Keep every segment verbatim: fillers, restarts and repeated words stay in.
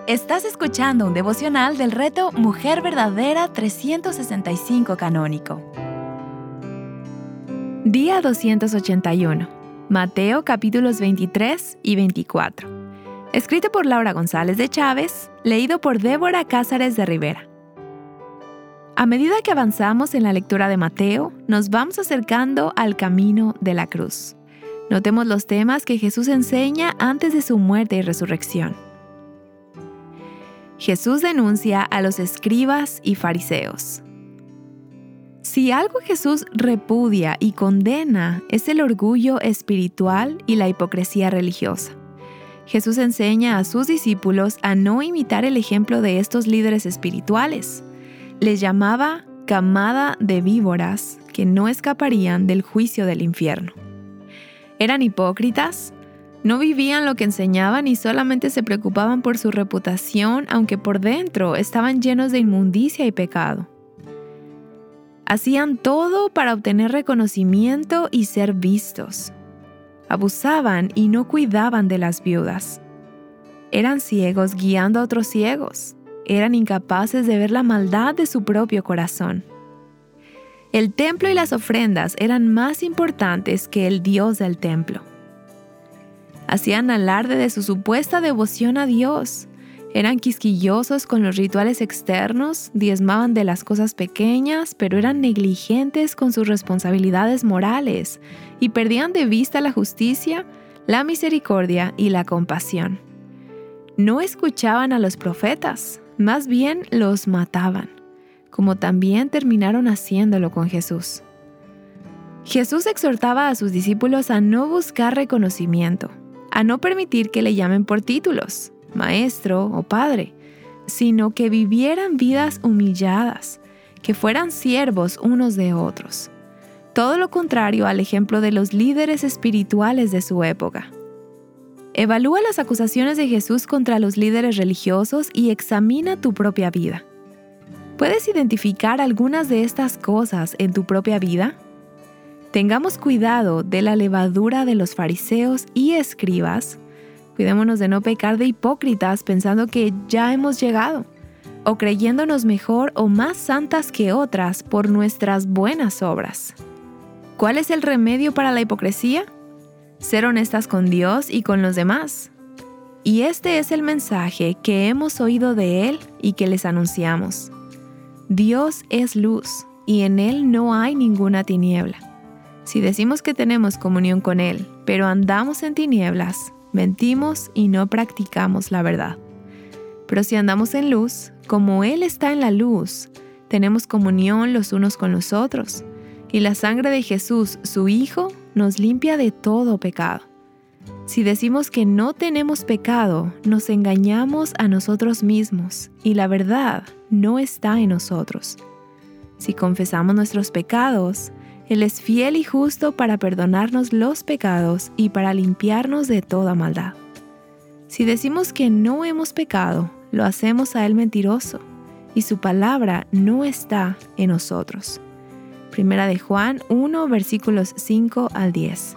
Estás escuchando un devocional del reto Mujer Verdadera trescientos sesenta y cinco Canónico. Día doscientos ochenta y uno. Mateo capítulos veintitrés y veinticuatro. Escrito por Laura González de Chávez, leído por Débora Cázares de Rivera. A medida que avanzamos en la lectura de Mateo, nos vamos acercando al camino de la cruz. Notemos los temas que Jesús enseña antes de su muerte y resurrección. Jesús denuncia a los escribas y fariseos. Si algo Jesús repudia y condena es el orgullo espiritual y la hipocresía religiosa. Jesús enseña a sus discípulos a no imitar el ejemplo de estos líderes espirituales. Les llamaba camada de víboras que no escaparían del juicio del infierno. Eran hipócritas. No vivían lo que enseñaban y solamente se preocupaban por su reputación, aunque por dentro estaban llenos de inmundicia y pecado. Hacían todo para obtener reconocimiento y ser vistos. Abusaban y no cuidaban de las viudas. Eran ciegos guiando a otros ciegos. Eran incapaces de ver la maldad de su propio corazón. El templo y las ofrendas eran más importantes que el Dios del templo. Hacían alarde de su supuesta devoción a Dios. Eran quisquillosos con los rituales externos, diezmaban de las cosas pequeñas, pero eran negligentes con sus responsabilidades morales y perdían de vista la justicia, la misericordia y la compasión. No escuchaban a los profetas, más bien los mataban, como también terminaron haciéndolo con Jesús. Jesús exhortaba a sus discípulos a no buscar reconocimiento, a no permitir que le llamen por títulos, maestro o padre, sino que vivieran vidas humilladas, que fueran siervos unos de otros. Todo lo contrario al ejemplo de los líderes espirituales de su época. Evalúa las acusaciones de Jesús contra los líderes religiosos y examina tu propia vida. ¿Puedes identificar algunas de estas cosas en tu propia vida? Tengamos cuidado de la levadura de los fariseos y escribas. Cuidémonos de no pecar de hipócritas pensando que ya hemos llegado, o creyéndonos mejor o más santas que otras por nuestras buenas obras. ¿Cuál es el remedio para la hipocresía? Ser honestas con Dios y con los demás. Y este es el mensaje que hemos oído de Él y que les anunciamos. Dios es luz, y en Él no hay ninguna tiniebla. Si decimos que tenemos comunión con Él, pero andamos en tinieblas, mentimos y no practicamos la verdad. Pero si andamos en luz, como Él está en la luz, tenemos comunión los unos con los otros, y la sangre de Jesús, su Hijo, nos limpia de todo pecado. Si decimos que no tenemos pecado, nos engañamos a nosotros mismos, y la verdad no está en nosotros. Si confesamos nuestros pecados, Él es fiel y justo para perdonarnos los pecados y para limpiarnos de toda maldad. Si decimos que no hemos pecado, lo hacemos a Él mentiroso, y su palabra no está en nosotros. Primera de Juan uno, versículos cinco al diez.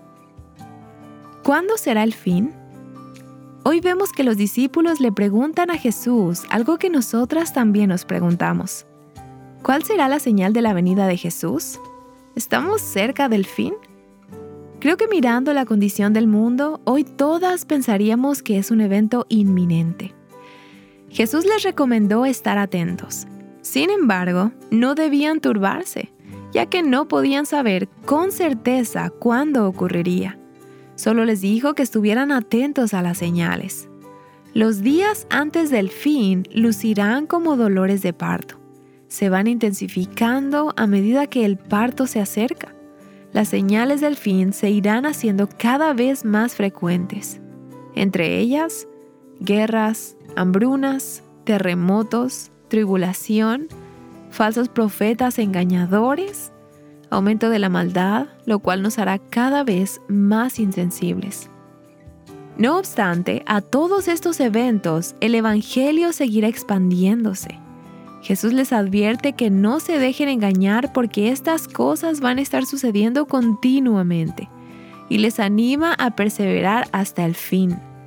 ¿Cuándo será el fin? Hoy vemos que los discípulos le preguntan a Jesús algo que nosotras también nos preguntamos. ¿Cuál será la señal de la venida de Jesús? ¿Estamos cerca del fin? Creo que mirando la condición del mundo, hoy todas pensaríamos que es un evento inminente. Jesús les recomendó estar atentos. Sin embargo, no debían turbarse, ya que no podían saber con certeza cuándo ocurriría. Solo les dijo que estuvieran atentos a las señales. Los días antes del fin lucirán como dolores de parto. Se van intensificando a medida que el parto se acerca. Las señales del fin se irán haciendo cada vez más frecuentes. Entre ellas, guerras, hambrunas, terremotos, tribulación, falsos profetas engañadores, aumento de la maldad, lo cual nos hará cada vez más insensibles. No obstante, a todos estos eventos, el Evangelio seguirá expandiéndose. Jesús les advierte que no se dejen engañar porque estas cosas van a estar sucediendo continuamente y les anima a perseverar hasta el fin.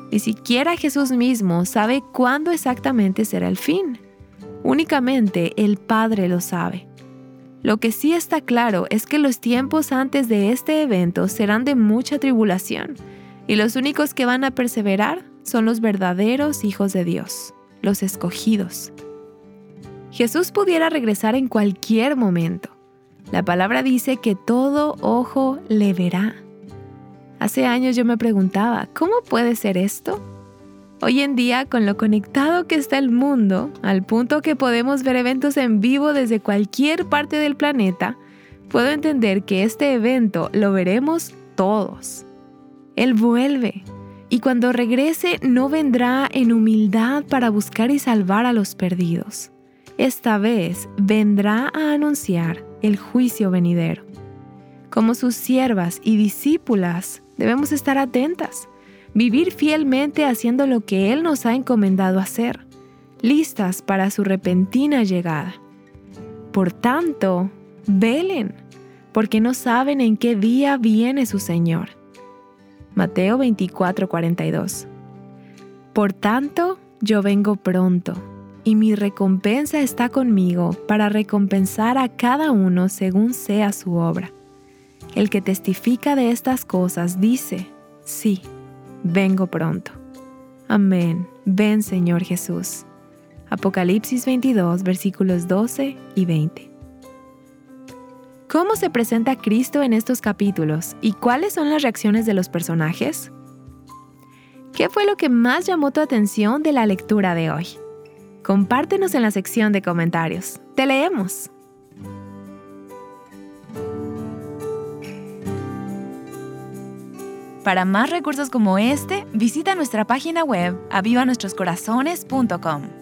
Ni siquiera Jesús mismo sabe cuándo exactamente será el fin. Únicamente el Padre lo sabe. Lo que sí está claro es que los tiempos antes de este evento serán de mucha tribulación, y los únicos que van a perseverar son los verdaderos hijos de Dios, los escogidos. Jesús pudiera regresar en cualquier momento. La palabra dice que todo ojo le verá. Hace años yo me preguntaba, ¿cómo puede ser esto? Hoy en día, con lo conectado que está el mundo, al punto que podemos ver eventos en vivo desde cualquier parte del planeta, puedo entender que este evento lo veremos todos. Él vuelve, y cuando regrese no vendrá en humildad para buscar y salvar a los perdidos. Esta vez vendrá a anunciar el juicio venidero. Como sus siervas y discípulas, debemos estar atentas, vivir fielmente haciendo lo que Él nos ha encomendado hacer, listas para su repentina llegada. Por tanto, velen, porque no saben en qué día viene su Señor. Mateo veinticuatro, cuarenta y dos. Por tanto, yo vengo pronto, y mi recompensa está conmigo para recompensar a cada uno según sea su obra. El que testifica de estas cosas dice, sí, vengo pronto. Amén. Ven, Señor Jesús. Apocalipsis veintidós, versículos doce y veinte. ¿Cómo se presenta Cristo en estos capítulos y cuáles son las reacciones de los personajes? ¿Qué fue lo que más llamó tu atención de la lectura de hoy? Compártenos en la sección de comentarios. ¡Te leemos! Para más recursos como este, visita nuestra página web aviva nuestros corazones punto com.